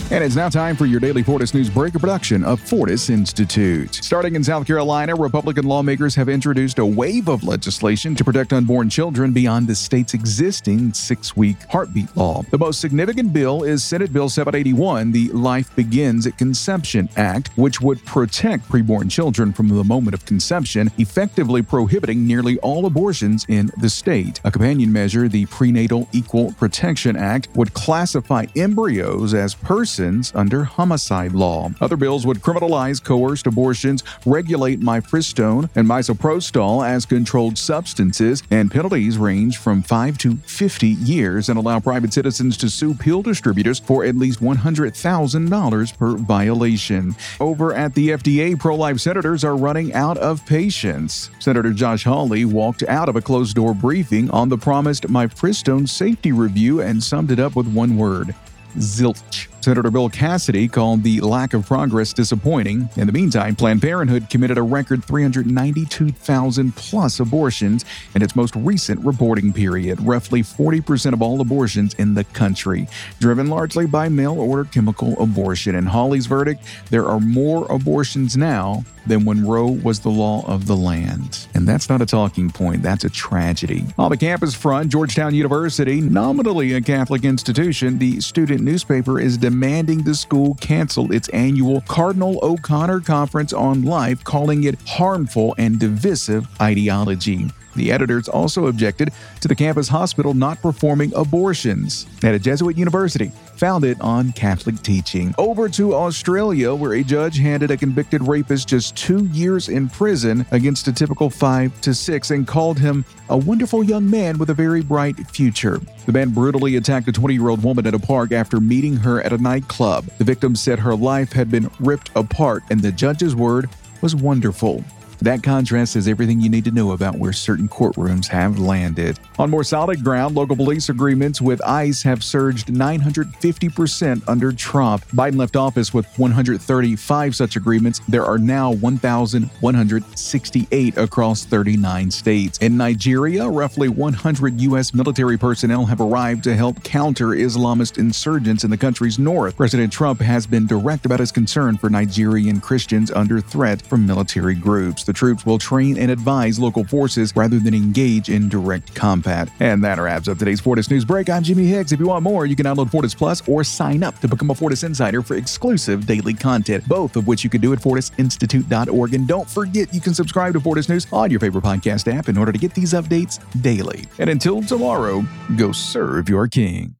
And it's now time for your daily Fortis News Break, a production of Fortis Institute. Starting in South Carolina, Republican lawmakers have introduced a wave of legislation to protect unborn children beyond the state's existing 6-week heartbeat law. The most significant bill is Senate Bill 781, the Life Begins at Conception Act, which would protect preborn children from the moment of conception, effectively prohibiting nearly all abortions in the state. A companion measure, the Prenatal Equal Protection Act, would classify embryos as persons under homicide law. Other bills would criminalize coerced abortions, regulate mifepristone and misoprostol as controlled substances, and penalties range from 5 to 50 years, and allow private citizens to sue pill distributors for at least $100,000 per violation. Over at the FDA, pro-life senators are running out of patience. Senator Josh Hawley walked out of a closed-door briefing on the promised mifepristone safety review and summed it up with one word: zilch. Senator Bill Cassidy called the lack of progress disappointing. In the meantime, Planned Parenthood committed a record 392,000 plus abortions in its most recent reporting period, roughly 40% of all abortions in the country, driven largely by mail-order chemical abortion. In Hawley's verdict, there are more abortions now than when Roe was the law of the land. And that's not a talking point, that's a tragedy. On the campus front, Georgetown University, nominally a Catholic institution, the student newspaper is demanding the school cancel its annual Cardinal O'Connor Conference on Life, calling it harmful and divisive ideology. The editors also objected to the campus hospital not performing abortions at a Jesuit university founded on Catholic teaching. Over to Australia, where a judge handed a convicted rapist just 2 years in prison against a typical 5 to 6 and called him a wonderful young man with a very bright future. The man brutally attacked a 20-year-old woman at a park after meeting her at a nightclub. The victim said her life had been ripped apart, and the judge's word was wonderful. That contrast is everything you need to know about where certain courtrooms have landed. On more solid ground, local police agreements with ICE have surged 950% under Trump. Biden left office with 135 such agreements. There are now 1,168 across 39 states. In Nigeria, roughly 100 U.S. military personnel have arrived to help counter Islamist insurgents in the country's north. President Trump has been direct about his concern for Nigerian Christians under threat from military groups. The troops will train and advise local forces rather than engage in direct combat. And that wraps up today's Fortis News Break. I'm Jimmy Hicks. If you want more, you can download Fortis Plus or sign up to become a Fortis Insider for exclusive daily content, both of which you can do at fortisinstitute.org. And don't forget, you can subscribe to Fortis News on your favorite podcast app in order to get these updates daily. And until tomorrow, go serve your king.